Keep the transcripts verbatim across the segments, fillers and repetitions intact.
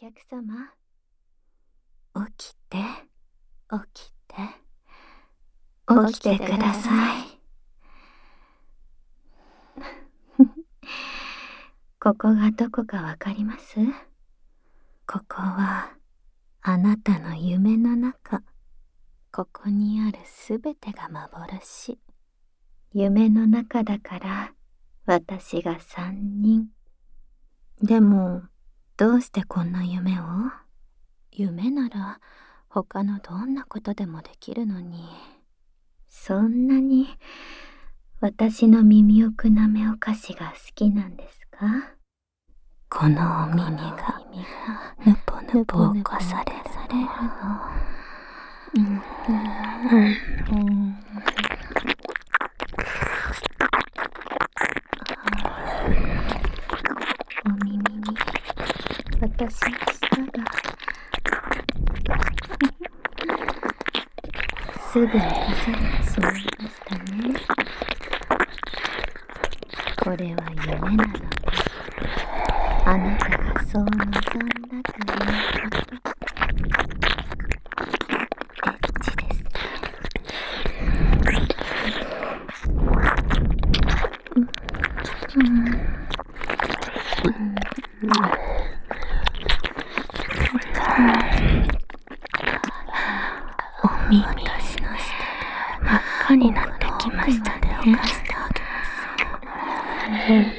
客様、起きて、起きて、起きてください。ここがどこかわかります？ここはあなたの夢の中。ここにあるすべてが幻。夢の中だから私が三人。でもどうしてこんな夢を？夢なら他のどんなことでもできるのに。そんなに私の耳をくなめお菓子が好きなんですか？このお耳がぬぽぬぽ起こされるの。うんうんうん、お耳に私の舌がすぐに刺されてしまいましたね。これは夢なので、あなたがそう望んだということ。エッチですね。うんうんお耳、私の下で真っ赤になってきましたね。おかしてあげます。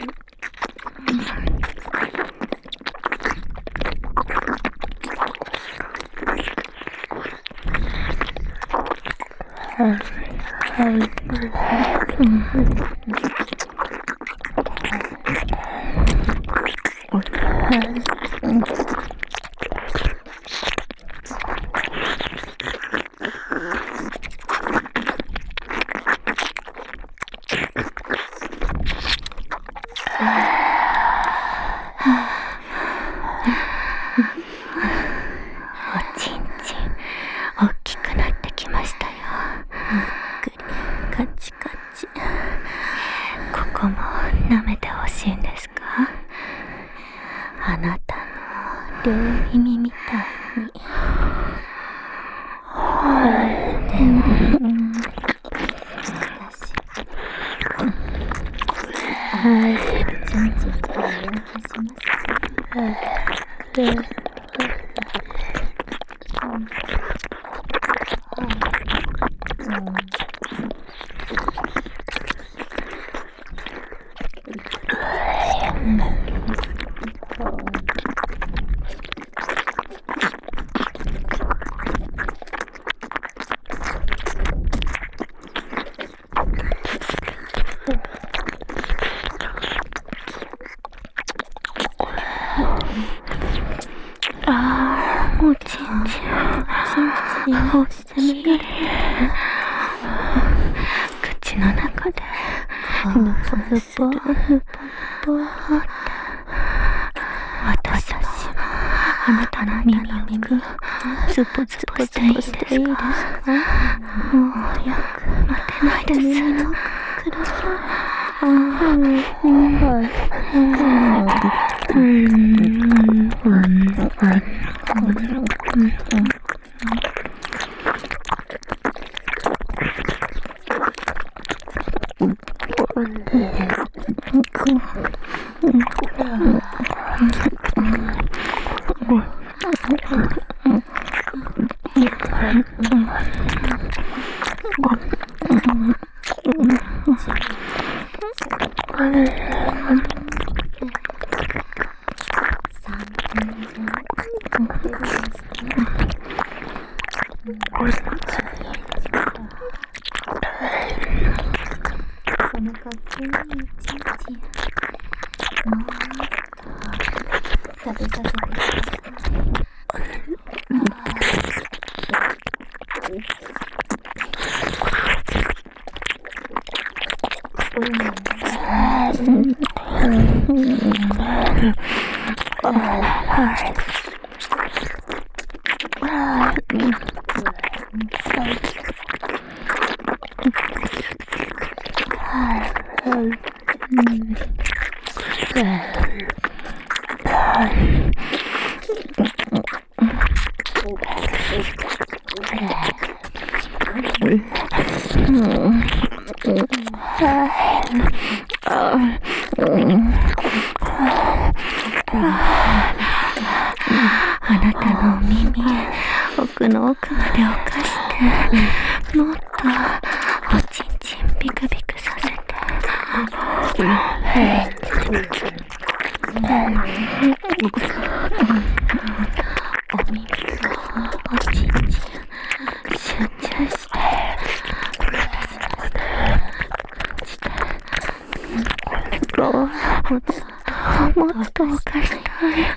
おちんちん大きくなってきましたよ。ゆっくりカチカチ。ここも舐めてほしいんですか？あなたの両耳みたいに。でも私はいちんちんから動かします。ああ、もうちんちん、ちんちんをしてみる。口の中でぬぽぬぽぬぽぬぽ。私たちあなたの耳をズポズポしていいですか？もう早く待てないです。耳のください。ああ、うんそのかっこいいちんちん、もう食べさせてください。 あなたのお耳奥の奥までおかしてもっとおちんちんビクビクさせてお耳とおちんちん集中して私の舌を感じてもっともっとおかしたい。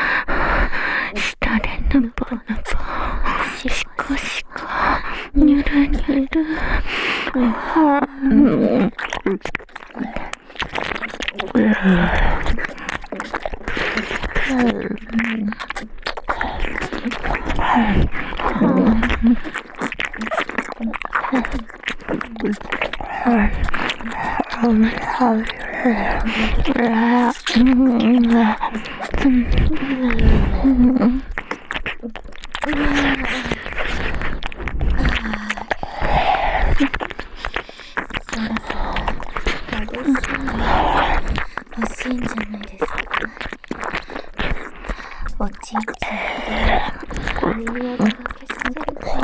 舌でぬぼぬぼしこしこにゅるにゅる欲しいんじゃないですか。おちんちんでお湯をかけさせる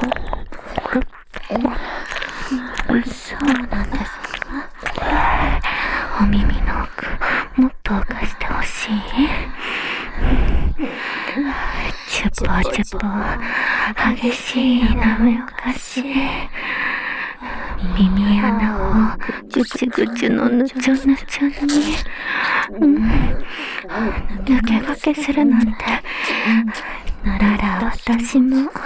とそうなんですか。お耳の奥もっと浮かしてほしい。チュポチュポ激しいなめをかし耳穴をぐちゅぐちゅのぬちょぬちょに、うん、抜け駆けするなんてなら私も、うん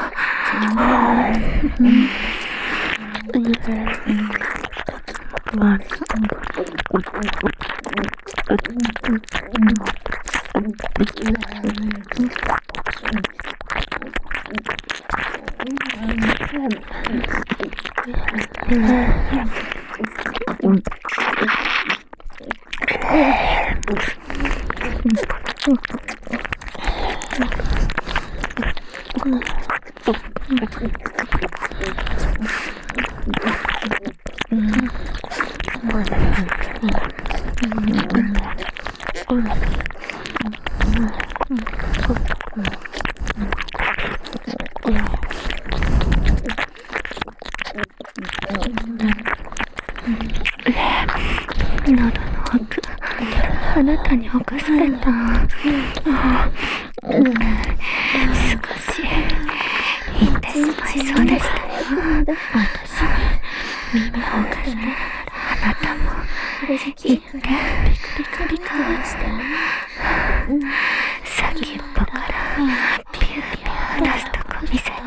喉の奥、あなたに侵された。少し言ってしまいそうでしたよ。私に耳を貸して、あなたも言ってビクビクビクして先っぽからピューピュー出すとこ見せて。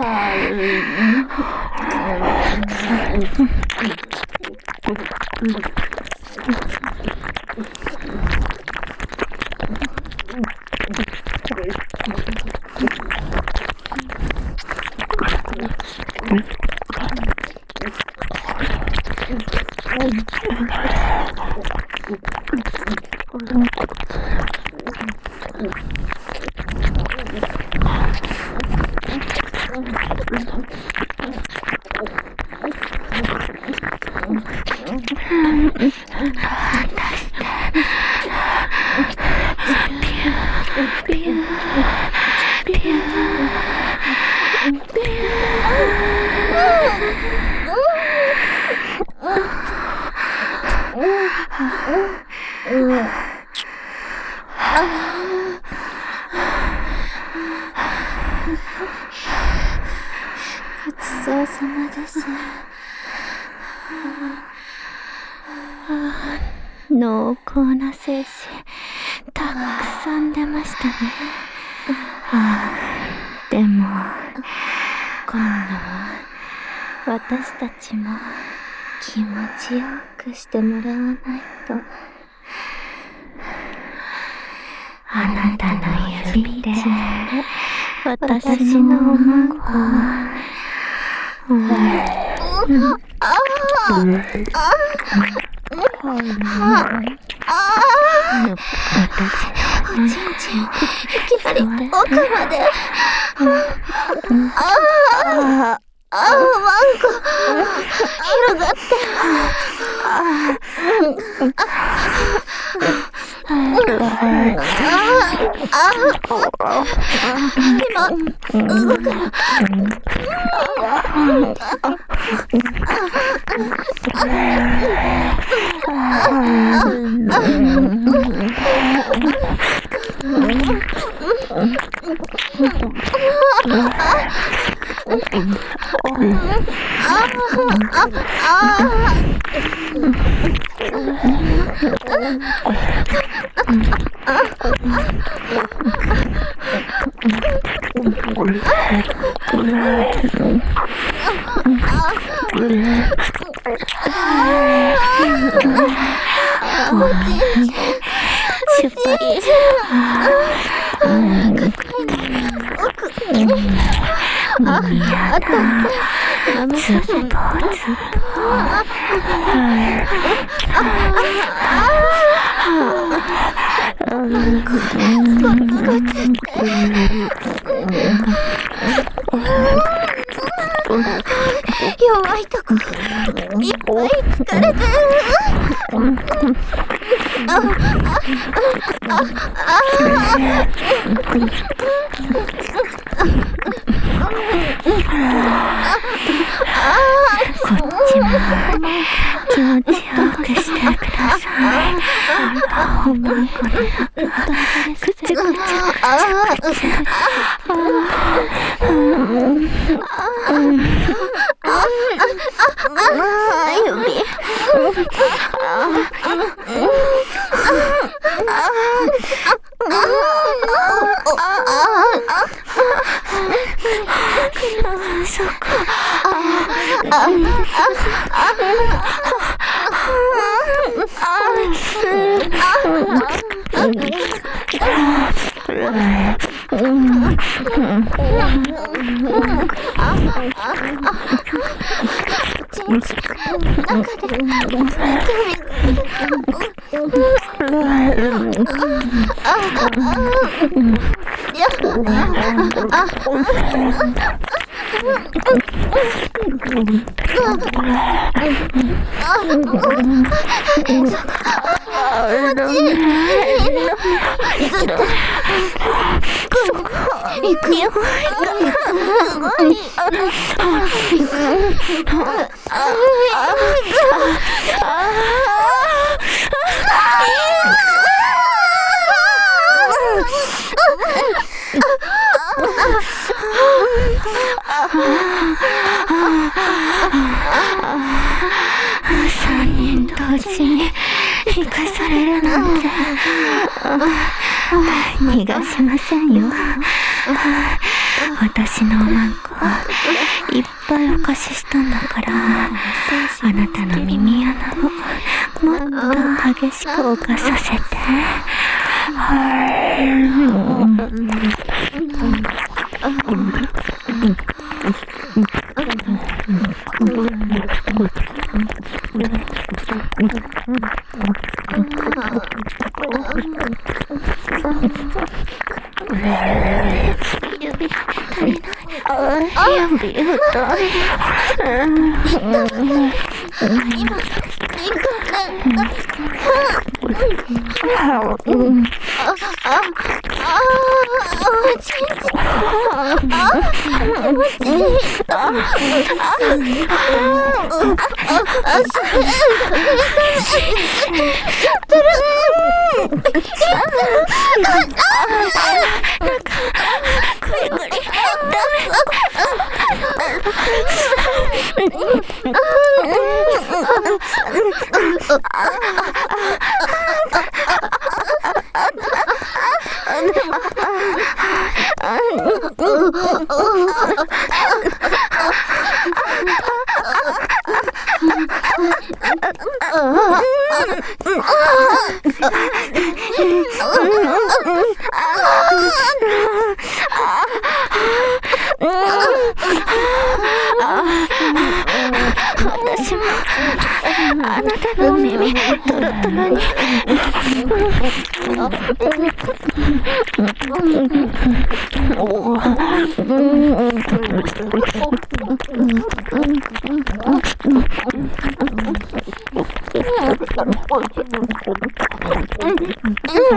ごちそうさまです。濃厚な精子たくさん出ましたね。ああ、でも今度は私たちも気持ちよくしてもらわないと。あなたの指で私のおまんこを、うん、ああ、うん、おちんちんいきなり奥まで、ああ、ああ、わんこ広がって、ああ、 弱いとこいっぱい疲れてる。こっちも気持ちよくしてください。ほんまにこれくちゃくちゃくちゃくちゃ。指そこ行くよ。三人同時に生かされるなんて逃がしませんよ。私のおまんこいっぱいお貸ししたんだから、あなたの耳穴をもっと激しく侵させて。指足りない。指太い。今私もあなたの耳トロトロにうん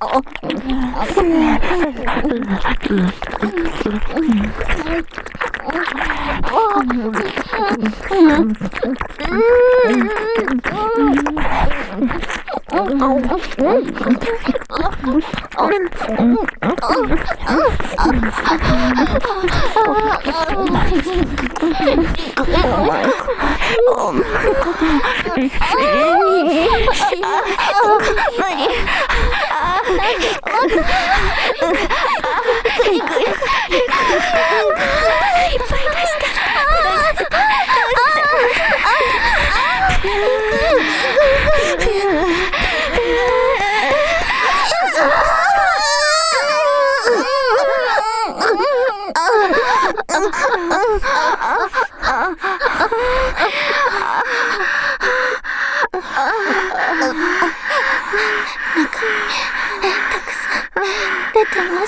出てます。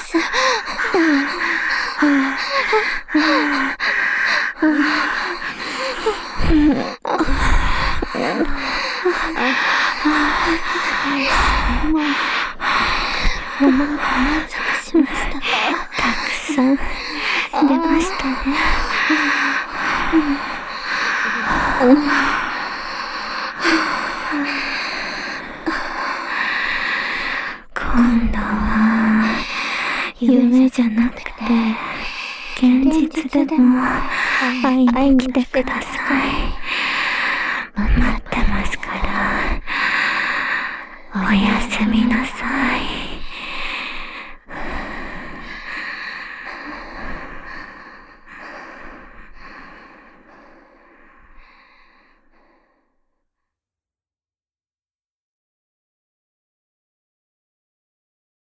もう満足しました。たくさん出ましたね。今度は夢じゃなくて現実でも会いに来てください。待ってますから。おやすみなさい。